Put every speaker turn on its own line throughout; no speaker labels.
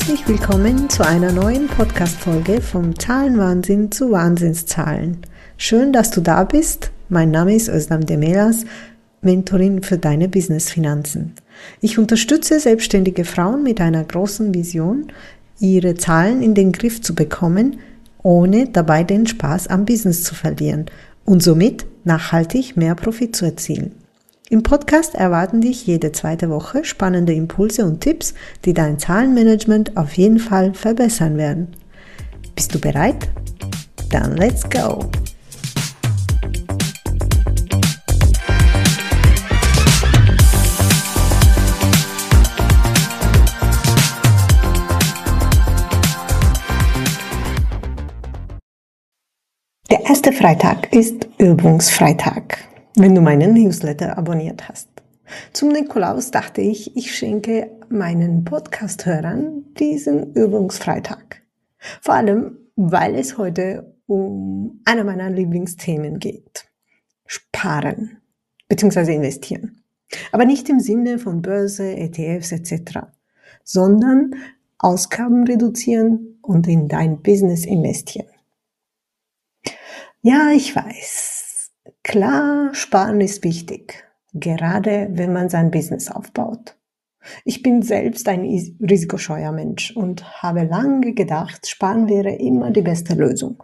Herzlich willkommen zu einer neuen Podcast-Folge vom Zahlenwahnsinn zu Wahnsinnszahlen. Schön, dass du da bist. Mein Name ist Özlem Demelas, Mentorin für deine Businessfinanzen. Ich unterstütze selbstständige Frauen mit einer großen Vision, ihre Zahlen in den Griff zu bekommen, ohne dabei den Spaß am Business zu verlieren und somit nachhaltig mehr Profit zu erzielen. Im Podcast erwarten dich jede zweite Woche spannende Impulse und Tipps, die dein Zahlenmanagement auf jeden Fall verbessern werden. Bist du bereit? Dann let's go! Der erste Freitag ist Übungsfreitag, wenn du meinen Newsletter abonniert hast. Zum Nikolaus dachte ich, ich schenke meinen Podcast-Hörern diesen Übungsfreitag. Vor allem, weil es heute um einer meiner Lieblingsthemen geht. Sparen bzw. investieren. Aber nicht im Sinne von Börse, ETFs etc., sondern Ausgaben reduzieren und in dein Business investieren. Ja, ich weiß. Klar, sparen ist wichtig, gerade wenn man sein Business aufbaut. Ich bin selbst ein risikoscheuer Mensch und habe lange gedacht, sparen wäre immer die beste Lösung.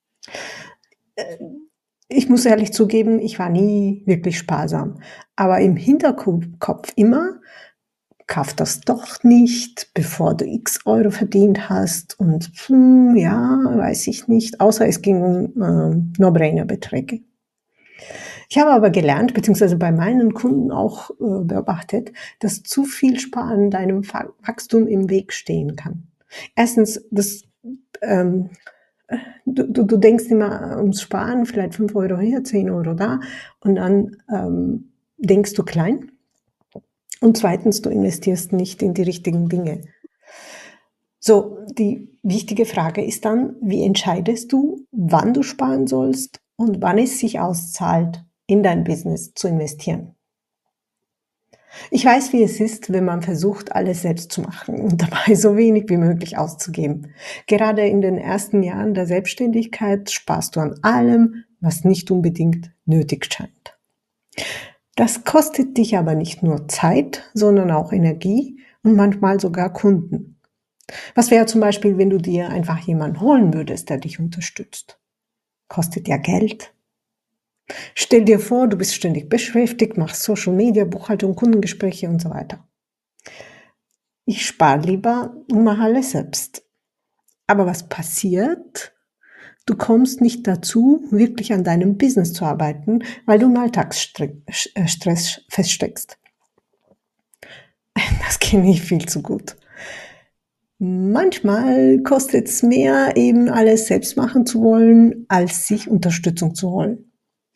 Ich muss ehrlich zugeben, ich war nie wirklich sparsam, aber im Hinterkopf immer, kauf das doch nicht, bevor du x Euro verdient hast und weiß ich nicht, außer es ging um No-Brainer-Beträge. Ich habe aber gelernt, beziehungsweise bei meinen Kunden auch beobachtet, dass zu viel Sparen deinem Wachstum im Weg stehen kann. Erstens, du denkst immer ums Sparen, vielleicht 5 Euro hier, 10 Euro da und dann denkst du klein. Und zweitens, du investierst nicht in die richtigen Dinge. So, die wichtige Frage ist dann, wie entscheidest du, wann du sparen sollst und wann es sich auszahlt, in dein Business zu investieren? Ich weiß, wie es ist, wenn man versucht, alles selbst zu machen und dabei so wenig wie möglich auszugeben. Gerade in den ersten Jahren der Selbstständigkeit sparst du an allem, was nicht unbedingt nötig scheint. Das kostet dich aber nicht nur Zeit, sondern auch Energie und manchmal sogar Kunden. Was wäre zum Beispiel, wenn du dir einfach jemanden holen würdest, der dich unterstützt? Kostet ja Geld. Stell dir vor, du bist ständig beschäftigt, machst Social Media, Buchhaltung, Kundengespräche und so weiter. Ich spare lieber und mache alles selbst. Aber was passiert? Du kommst nicht dazu, wirklich an deinem Business zu arbeiten, weil du im Alltagsstress feststeckst. Das kenne ich viel zu gut. Manchmal kostet es mehr, eben alles selbst machen zu wollen, als sich Unterstützung zu holen.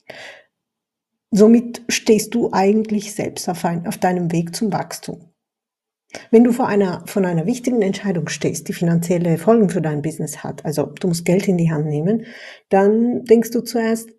Somit stehst du eigentlich selbst auf deinem Weg zum Wachstum. Wenn du von einer wichtigen Entscheidung stehst, die finanzielle Folgen für dein Business hat, also du musst Geld in die Hand nehmen, dann denkst du zuerst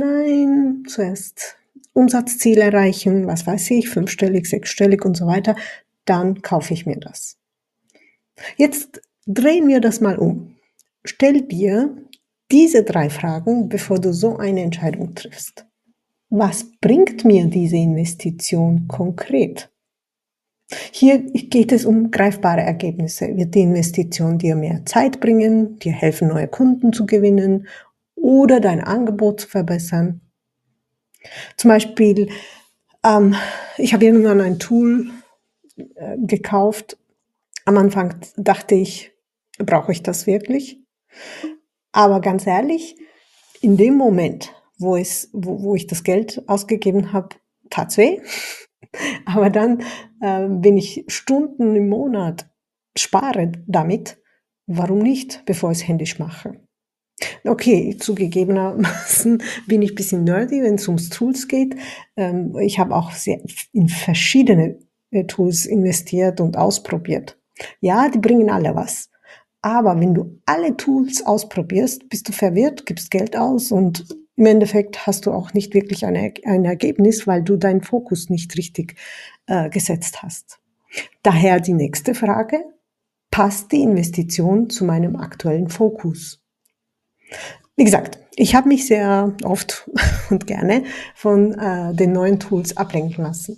Umsatzziel erreichen, was weiß ich, 5-stellig, 6-stellig und so weiter, dann kaufe ich mir das. Jetzt drehen wir das mal um. Stell dir diese 3 Fragen, bevor du so eine Entscheidung triffst. Was bringt mir diese Investition konkret? Hier geht es um greifbare Ergebnisse. Wird die Investition dir mehr Zeit bringen, dir helfen, neue Kunden zu gewinnen oder dein Angebot zu verbessern? Zum Beispiel, ich habe irgendwann ein Tool gekauft. Am Anfang dachte ich, brauche ich das wirklich? Aber ganz ehrlich, in dem Moment, wo ich das Geld ausgegeben habe, tat's weh. Aber dann, wenn ich Stunden im Monat spare damit, warum nicht, bevor ich es händisch mache? Okay, zugegebenermaßen bin ich ein bisschen nerdy, wenn es ums Tools geht. Ich habe auch in verschiedene Tools investiert und ausprobiert. Ja, die bringen alle was. Aber wenn du alle Tools ausprobierst, bist du verwirrt, gibst Geld aus und im Endeffekt hast du auch nicht wirklich ein Ergebnis, weil du deinen Fokus nicht richtig gesetzt hast. Daher die nächste Frage. Passt die Investition zu meinem aktuellen Fokus? Wie gesagt, ich habe mich sehr oft und gerne von den neuen Tools ablenken lassen.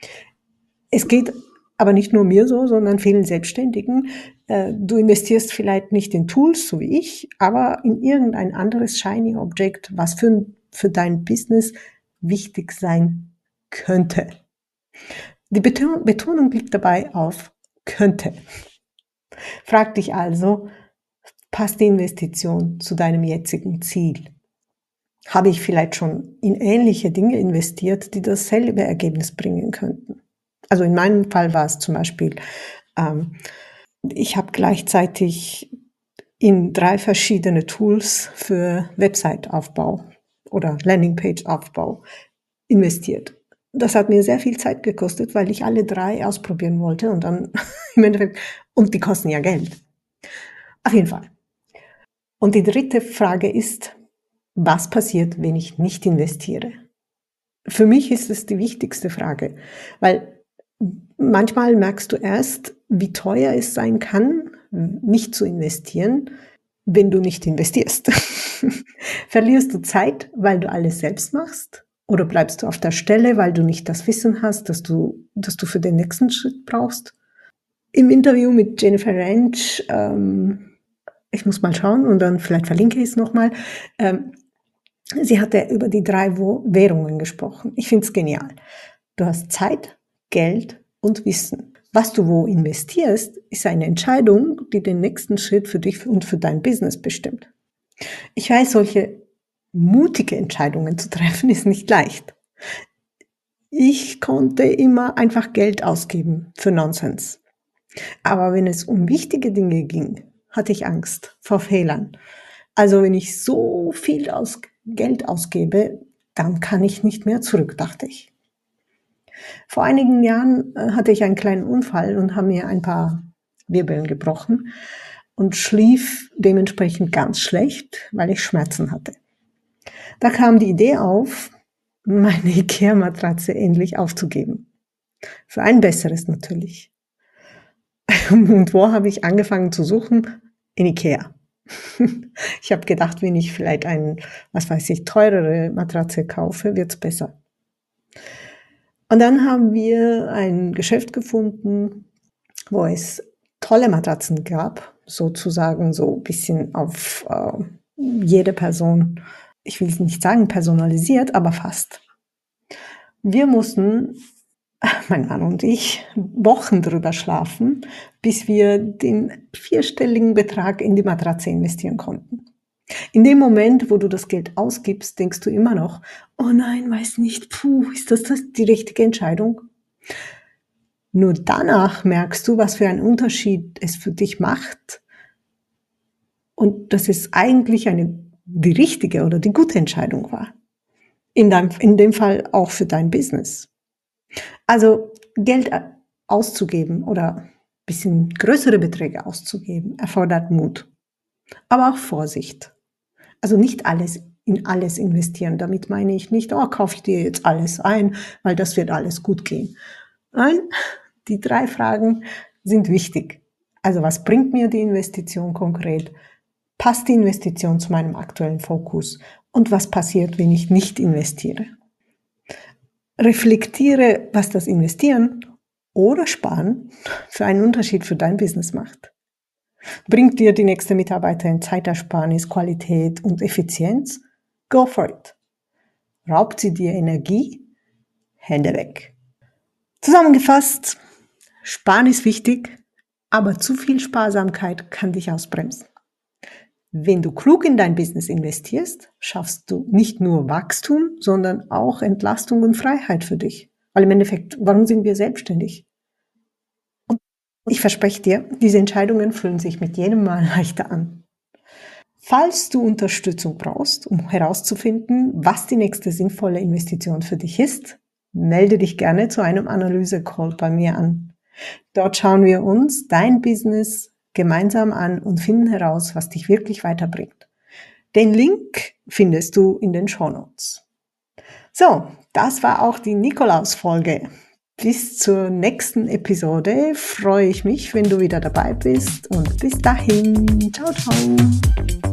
Es geht aber nicht nur mir so, sondern vielen Selbstständigen. Du investierst vielleicht nicht in Tools, so wie ich, aber in irgendein anderes Shiny Object, was für dein Business wichtig sein könnte. Die Betonung liegt dabei auf könnte. Frag dich also, passt die Investition zu deinem jetzigen Ziel? Habe ich vielleicht schon in ähnliche Dinge investiert, die dasselbe Ergebnis bringen könnten? Also in meinem Fall war es zum Beispiel, ich habe gleichzeitig in 3 verschiedene Tools für Website-Aufbau oder Landingpage-Aufbau investiert. Das hat mir sehr viel Zeit gekostet, weil ich alle 3 ausprobieren wollte und dann im Endeffekt, und die kosten ja Geld. Auf jeden Fall. Und die dritte Frage ist, was passiert, wenn ich nicht investiere? Für mich ist es die wichtigste Frage, weil manchmal merkst du erst, wie teuer es sein kann, nicht zu investieren, wenn du nicht investierst. Verlierst du Zeit, weil du alles selbst machst? Oder bleibst du auf der Stelle, weil du nicht das Wissen hast, das du für den nächsten Schritt brauchst? Im Interview mit Jennifer Ranch, ich muss mal schauen und dann vielleicht verlinke ich es nochmal, sie hatte über die 3 Währungen gesprochen. Ich finde es genial. Du hast Zeit, Geld und Wissen. Was du wo investierst, ist eine Entscheidung, die den nächsten Schritt für dich und für dein Business bestimmt. Ich weiß, solche mutige Entscheidungen zu treffen, ist nicht leicht. Ich konnte immer einfach Geld ausgeben für Nonsens. Aber wenn es um wichtige Dinge ging, hatte ich Angst vor Fehlern. Also wenn ich so viel Geld ausgebe, dann kann ich nicht mehr zurück, dachte ich. Vor einigen Jahren hatte ich einen kleinen Unfall und habe mir ein paar Wirbeln gebrochen und schlief dementsprechend ganz schlecht, weil ich Schmerzen hatte. Da kam die Idee auf, meine Ikea-Matratze endlich aufzugeben. Für ein besseres natürlich. Und wo habe ich angefangen zu suchen? In Ikea. Ich habe gedacht, wenn ich vielleicht teurere Matratze kaufe, wird's besser. Und dann haben wir ein Geschäft gefunden, wo es tolle Matratzen gab, sozusagen so ein bisschen auf jede Person, ich will es nicht sagen personalisiert, aber fast. Wir mussten, mein Mann und ich, Wochen drüber schlafen, bis wir den 4-stelligen Betrag in die Matratze investieren konnten. In dem Moment, wo du das Geld ausgibst, denkst du immer noch, oh nein, weiß nicht, ist das die richtige Entscheidung? Nur danach merkst du, was für einen Unterschied es für dich macht und dass es eigentlich die richtige oder die gute Entscheidung war. In dem Fall auch für dein Business. Also Geld auszugeben oder ein bisschen größere Beträge auszugeben, erfordert Mut, aber auch Vorsicht. Also nicht in alles investieren. Damit meine ich nicht, kaufe ich dir jetzt alles ein, weil das wird alles gut gehen. Nein, die 3 Fragen sind wichtig. Also was bringt mir die Investition konkret? Passt die Investition zu meinem aktuellen Fokus? Und was passiert, wenn ich nicht investiere? Reflektiere, was das Investieren oder Sparen für einen Unterschied für dein Business macht. Bringt dir die nächste Mitarbeiterin Zeitersparnis, Qualität und Effizienz? Go for it. Raubt sie dir Energie? Hände weg. Zusammengefasst, Sparen ist wichtig, aber zu viel Sparsamkeit kann dich ausbremsen. Wenn du klug in dein Business investierst, schaffst du nicht nur Wachstum, sondern auch Entlastung und Freiheit für dich. Weil im Endeffekt, warum sind wir selbstständig? Und ich verspreche dir, diese Entscheidungen fühlen sich mit jedem Mal leichter an. Falls du Unterstützung brauchst, um herauszufinden, was die nächste sinnvolle Investition für dich ist, melde dich gerne zu einem Analyse-Call bei mir an. Dort schauen wir uns dein Business gemeinsam an und finden heraus, was dich wirklich weiterbringt. Den Link findest du in den Shownotes. So, das war auch die Nikolaus-Folge. bis zur nächsten Episode freue ich mich, wenn du wieder dabei bist und bis dahin. Ciao, ciao.